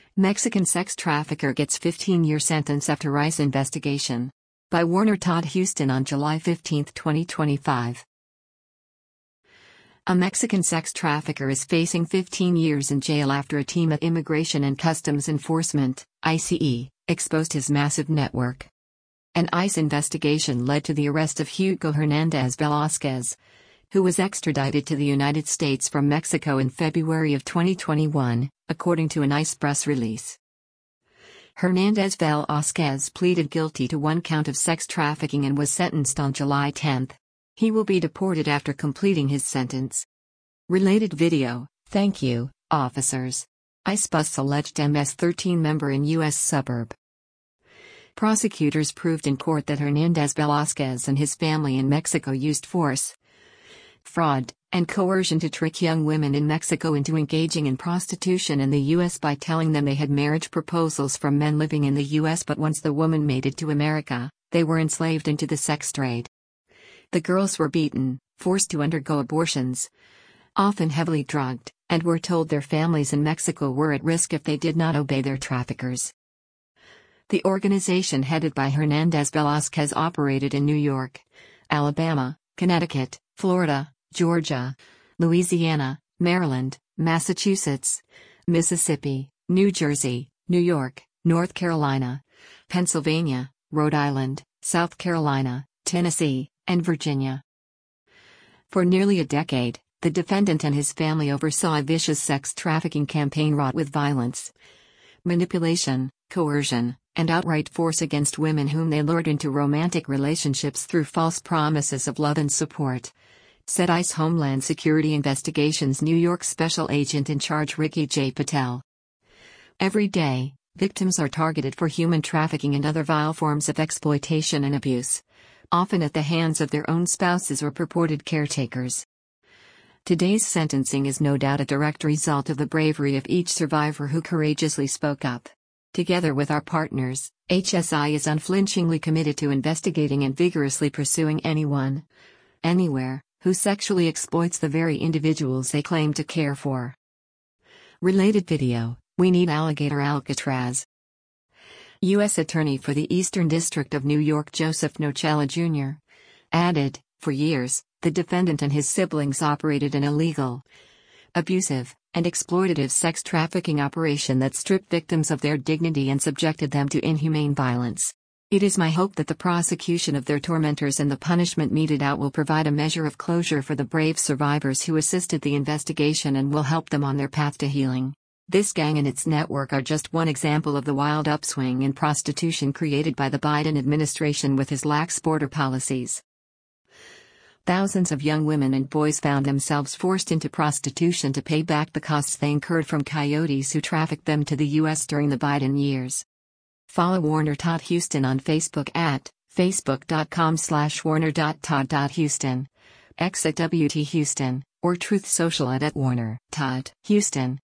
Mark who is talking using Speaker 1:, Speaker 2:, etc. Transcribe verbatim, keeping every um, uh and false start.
Speaker 1: Mexican sex trafficker gets fifteen-year sentence after ICE investigation. By Warner Todd Huston on July fifteenth, twenty twenty-five. A Mexican sex trafficker is facing fifteen years in jail after a team at Immigration and Customs Enforcement, I C E, exposed his massive network. An ICE investigation led to the arrest of Hugo Hernandez Velázquez, who was extradited to the United States from Mexico in February of twenty twenty-one, according to an ICE press release. Hernandez Velázquez pleaded guilty to one count of sex trafficking and was sentenced on July tenth. He will be deported after completing his sentence. Related video, thank you, officers. ICE busts alleged M S thirteen member in U S suburb. Prosecutors proved in court that Hernandez Velázquez and his family in Mexico used force, fraud, and coercion to trick young women in Mexico into engaging in prostitution in the U S by telling them they had marriage proposals from men living in the U S, but once the woman made it to America, they were enslaved into the sex trade. The girls were beaten, forced to undergo abortions, often heavily drugged, and were told their families in Mexico were at risk if they did not obey their traffickers. The organization headed by Hernandez Velázquez operated in New York, Alabama, Connecticut, Florida, Georgia, Louisiana, Maryland, Massachusetts, Mississippi, New Jersey, New York, North Carolina, Pennsylvania, Rhode Island, South Carolina, Tennessee, and Virginia. For nearly a decade, the defendant and his family oversaw a vicious sex trafficking campaign wrought with violence, manipulation, coercion, and outright force against women whom they lured into romantic relationships through false promises of love and support, said ICE Homeland Security Investigations New York Special Agent in Charge Ricky J. Patel. Every day, victims are targeted for human trafficking and other vile forms of exploitation and abuse, often at the hands of their own spouses or purported caretakers. Today's sentencing is no doubt a direct result of the bravery of each survivor who courageously spoke up. Together with our partners, H S I is unflinchingly committed to investigating and vigorously pursuing anyone, anywhere, who sexually exploits the very individuals they claim to care for. Related video, We Need Alligator Alcatraz. U S Attorney for the Eastern District of New York Joseph Nocella Junior added, for years, the defendant and his siblings operated an illegal, abusive, and exploitative sex trafficking operation that stripped victims of their dignity and subjected them to inhumane violence. It is my hope that the prosecution of their tormentors and the punishment meted out will provide a measure of closure for the brave survivors who assisted the investigation and will help them on their path to healing. This gang and its network are just one example of the wild upswing in prostitution created by the Biden administration with his lax border policies. Thousands of young women and boys found themselves forced into prostitution to pay back the costs they incurred from coyotes who trafficked them to the U S during the Biden years. Follow Warner Todd Huston on Facebook at facebook.com slash warner.todd.huston, X at W T Huston, or Truth Social at, at Warner Todd Huston.